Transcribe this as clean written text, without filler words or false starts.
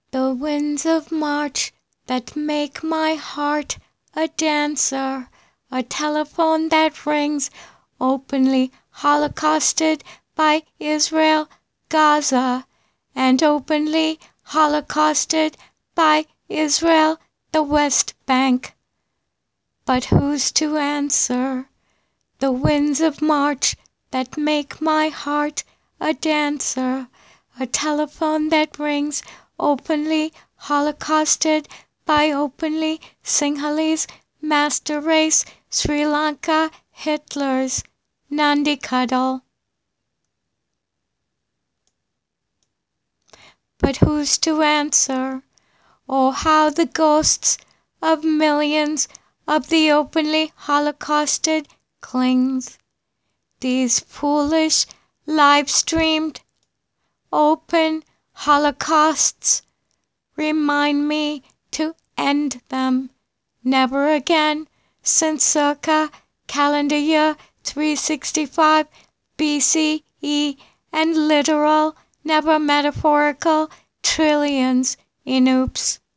The winds of March that make my heart a dancer, a telephone that rings, openly holocausted by Israel, Gaza, and openly holocausted by Israel, the West Bank. But who's to answer the winds of March that make my heart a dancer, a telephone that rings, openly holocausted by openly Sinhalese master race, Sri Lanka, Hitler's Nandi Cuddle. But who's to answer? Oh, how the ghosts of millions of the openly holocausted clings. These foolish live-streamed open holocausts remind me to end them. Never again since circa calendar year 365 BCE and literal, never metaphorical trillions in oops.